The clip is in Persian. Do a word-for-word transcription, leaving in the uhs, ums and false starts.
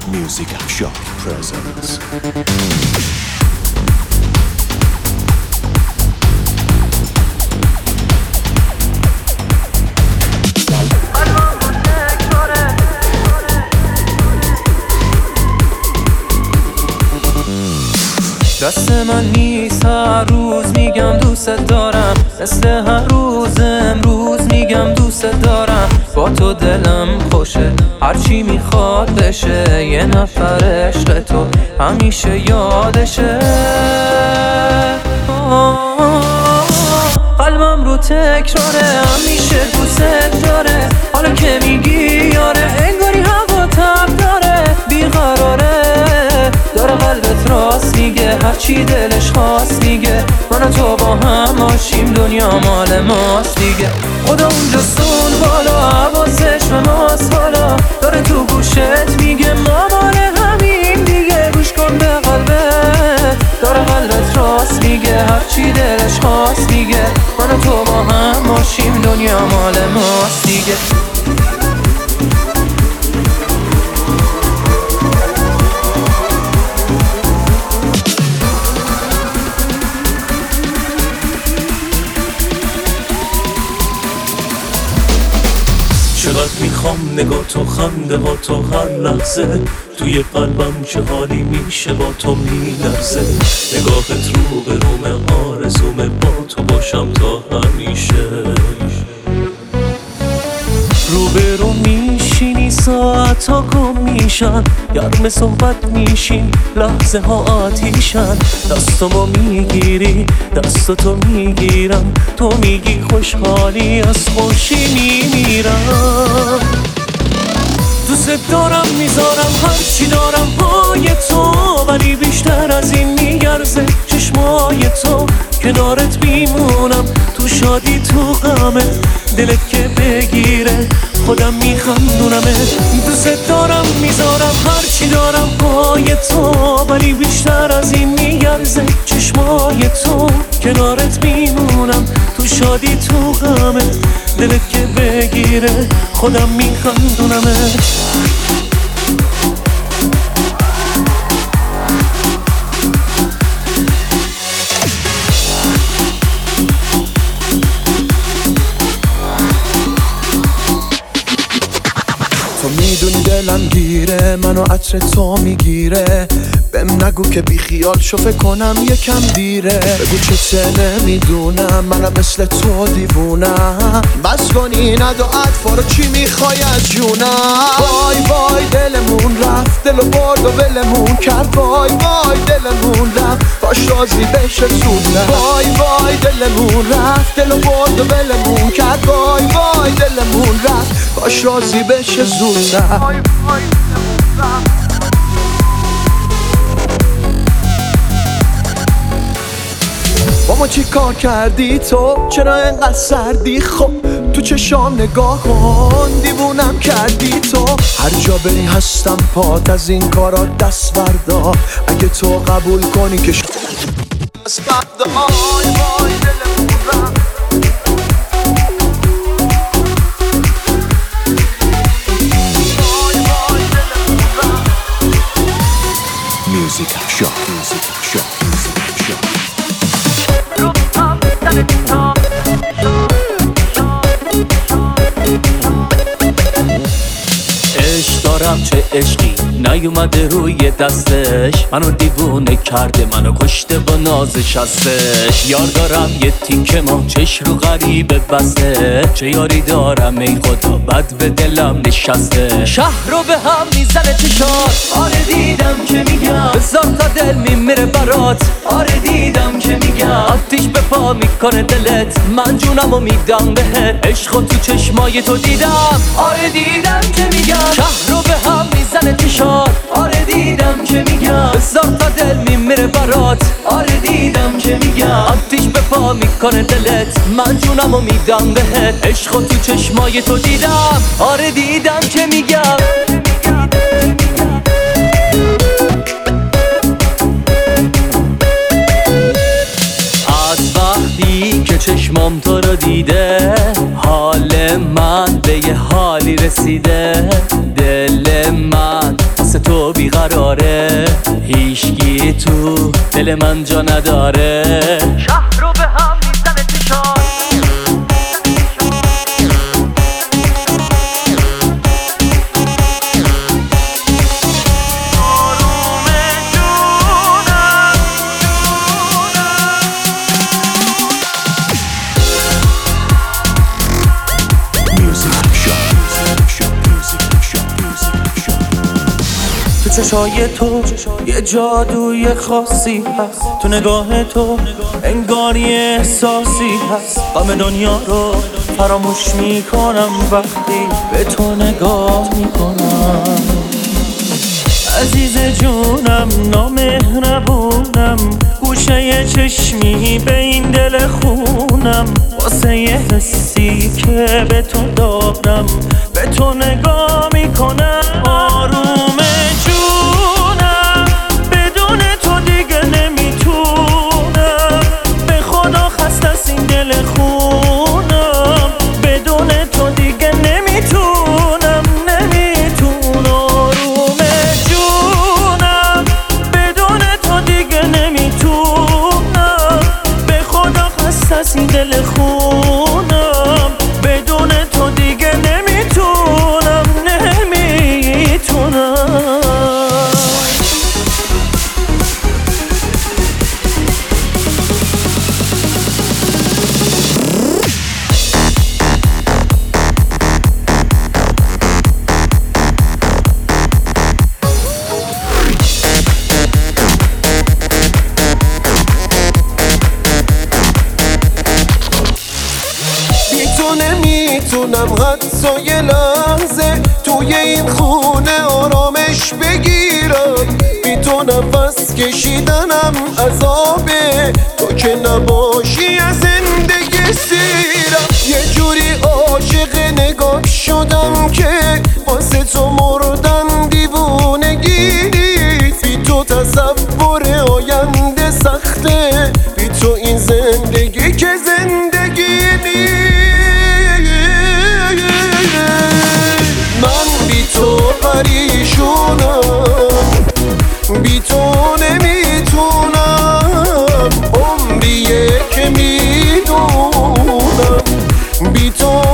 Music Shop presents. دست من نیست هر روز میگم دوست دارم، مثل هر روز امروز میگم دوست دارم. با تو دلم خوشه هرچی میخواد بشه، یه نفر عشق تو همیشه یادشه. قلبم رو تکراره همیشه دوست داره، حالا که میگی یاره انگاری هوا تب داره. بیقراره داره قلبت راست میگه، هرچی دلش خواست میگه. من و تو با هم باشیم دنیا مال ماست دیگه. خدا اونجا سون بالا حواسش به ماست حالا، داره تو گوشت میگه ما مال همین دیگه. گوش کن به قلبت، داره قلبت راست میگه، هرچی دلش خواست میگه. من و تو با هم باشیم دنیا مال ماست دیگه. چقدر میخوام نگاه تو، خنده ها تو هر لحظه، توی قلبم چه حالی میشه با تو میلرزه. نگاهت رو به روم آرزومه، با تو باشم تا همیشه. رو به رو میشینی ساعت ها گم میشن، گرم صحبت میشین لحظه ها آتیشن. دستمو میگیری دستتو میگیرم، تو میگی خوشحالی از خوشی میمیرم. دوست دارم میذارم هرچی دارم پای تو، ولی بیشتر از این میگرزه چشمای تو. کنارت میمونم تو شادی تو غمت، دلت که بگیره خودم میخندونمه. دوست دارم میذارم هرچی دارم پای تو، ولی بیشتر از این میگرزه چشمای تو. کنارت میمونم تو شادی تو غمت، دلت که بگیره خودم میخندونمه. تو میدونی دلم گیره، منو عطر تو میگیره. بهم نگو که بی خیال شو فکر کنم یکم دیره. بگو چه نمیدونم منم مثل تو دیوونم. بس کنی ندو عطفا رو چی میخوای از جونم. وای وای دلمون رفت، دلو برد و ولمون کرد. وای وای دلمون رفت، باش راضی بشه زودتر. وای وای دلمون رفت، دلو برد و ولمون کرد. وای وای دلمون رفت، باش راضی بشه زودتر. با ما چی کار کردی تو؟ چرا انقدر سردی؟ خب تو چشام نگاه کن، دیوونم کردی تو. هر جا بری هستم پات، از این کارا دست بردا. اگه تو قبول کنی که دست بردا. وای وای دلمون رفت. Music Shop, Music Shop, Music Shop. عشق دارم چه عشقی نیومده روی دستش، منو دیوونه کرده منو کشته با نازش هستش. یار دارم یه تیکه ما چش رو غریبه بسته، چه یاری دارم ای خدا بد به دلم نشسته. شهر رو به هم میزنه چشات، آره دیدم که میگم بذار تا دل میمیره برات. آره دیدم که میگم آتیش به پا میکنه دلت، من جونمو میدم بهت. عشقو تو چشمای تو دیدم، آره دیدم که میگم شهر رو به هم میزنه چشات. آره دیدم که میگم بذار تا دل میمیره برات. آره دیدم که میگم آتیش به پا میکنه دلت، من جونمو میدم بهت. عشقو تو چشمای تو دیدم، آره دیدم که میگم. از وقتی که چشمام تو رو دیده، حال من به یه حالی رسیده. دل من واسه تو بیقراره، هیچگی تو دل من جا نداره. شهر رو به هم میزنه تشار، تو چشای تو یه جادوی خاصی هست، تو نگاه تو انگاری احساسی هست. غم دنیا رو فراموش میکنم وقتی به تو نگاه میکنم. عزیز جونم نامهربونم، گوشه چشمی به این دل خونم، واسه یه حسی که به تو دارم به تو نگاه میکنم. آروم جونم بدون تو دیگه نمیتونم، به خدا خسته از این دل خونم، بدون تو دیگه نمیتونم نمیتونم. آروم جونم بدون تو دیگه نمیتونم، به خدا خسته از این دل خونم، بدون تو دیگه نمیتونم نمیتونم. نمیتونم حتی یه لحظه توی این خونه آرامش بگیرم، بی تو نفس کشیدنم عذابه، تو که نباشی از زندگی سیرم. یه جوری عاشق نگاه شدم که واسه تو مردن دیوونگی نیست. بی تو تصور آینده سخته، بی تو این زندگی که زندگی نیست. من بی تو پریشونم، بی تو نمیتونم، عمریه که میدونم بی تو